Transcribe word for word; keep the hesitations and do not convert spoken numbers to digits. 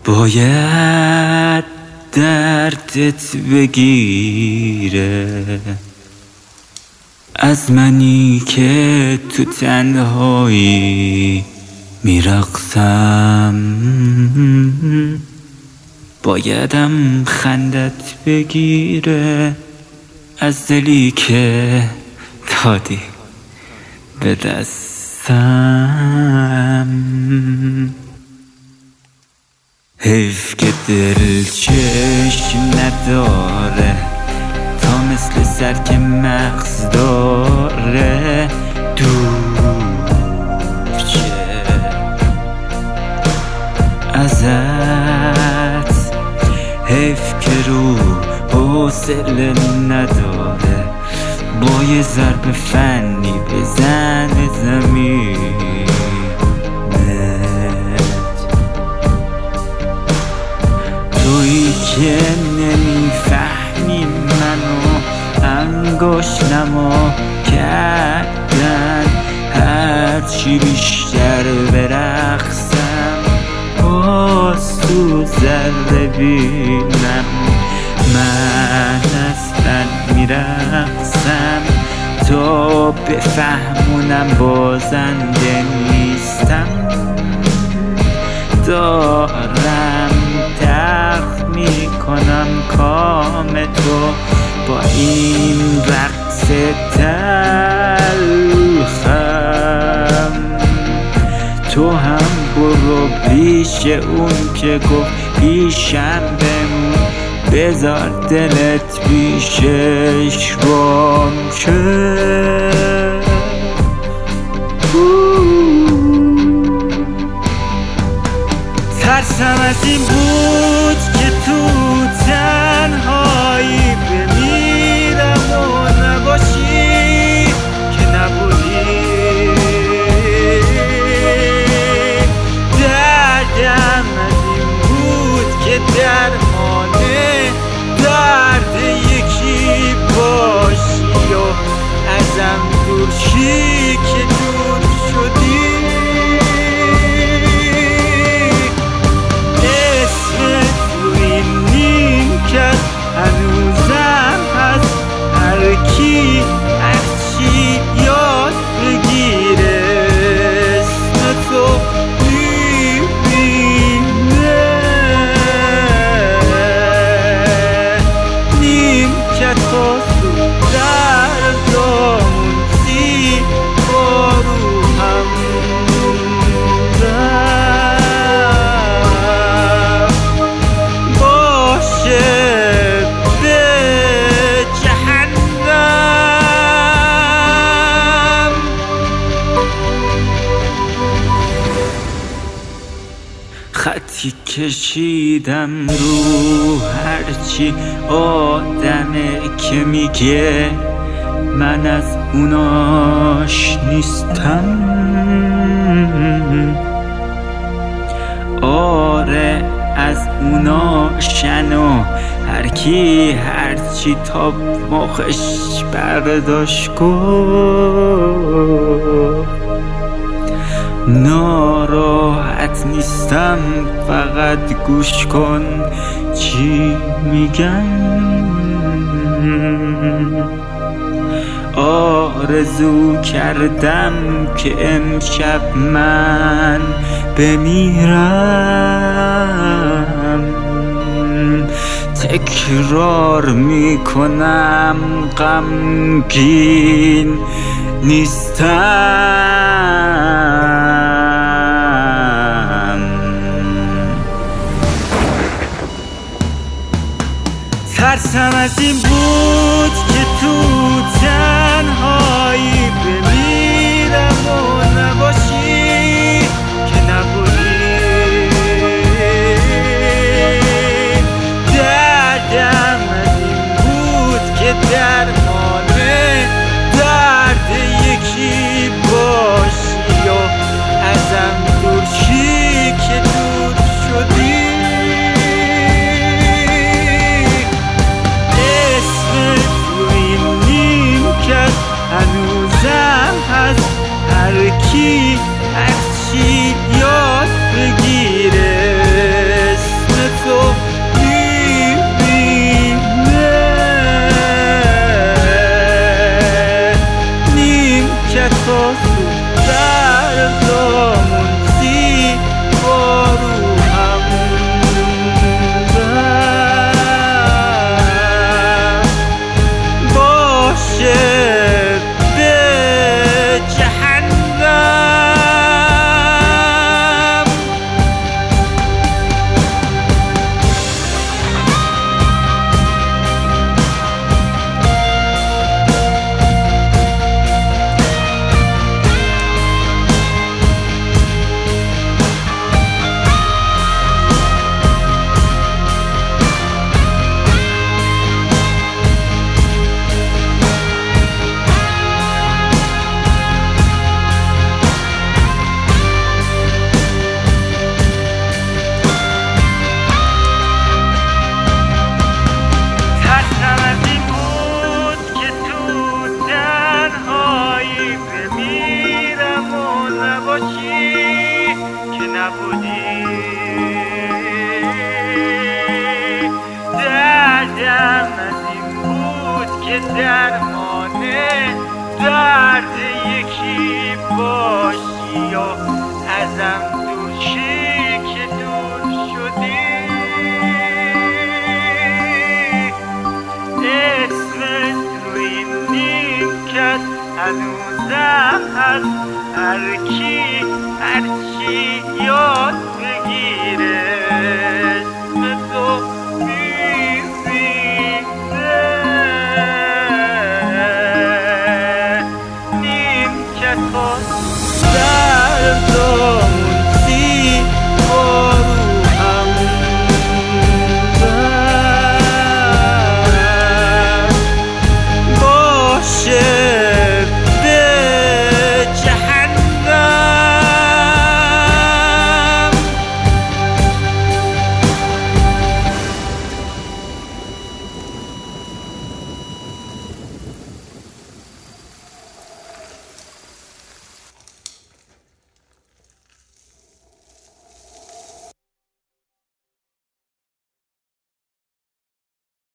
باید دردت بگیره از منی که تو تنهایی میرقصم. بایدم خندت بگیره از دلی که دادی به دستم. حیف که دل چشم نداره تا مثل سر که مغز داره دور چه ازت. حیف که رو حوصله نداره با یه ضرب فنی بزن زمین. تویی که نمیفهمی منو انگاش نما کردن. هرچی بیشتر برقصم باز تو ذره بینم من اصلا میرقصم تا بفهمونم بازنده نیستم. دارم تخت میکنم کام تو با این رقص تلخم. تو هم برو پیش اون که گفت پیشم بمون بذار دلت پیشش رام شه. ترسم از این بود که تو تنهایی بمیرم و نباشی که نبودی. دردم از این بود که درمانه درد یکی باشی و ازم دور شی که دور شدی. هنوزم هست هرکی هرچی یاد بگیره اسم تو میبینه. نیمکتاتو در دامون زیبا رو هم خطی کشیدم رو هرچی آدمه که میگه من از اوناش نیستم. آره از اوناشن و هرکی هرچی تا مخش برداشت گفت. ناراحت نیستم فقط گوش کن چی میگم. آرزو کردم که امشب من بمیرم. تکرار میکنم غمگین نیستم. ترسم از این بود که تو تنهایی بمیرم و نباشی که نبودی. دردم از این بود که درمانه درد یکی باشی و ازم دور شی که دور شدی. اسم تو این نبودی، دردم از این بود که درمان درد یکی باشی و ازم دور شی که دور شدی. اسمت روی نیمکت هنوزم هست، هر کی هر چی یاد بگیره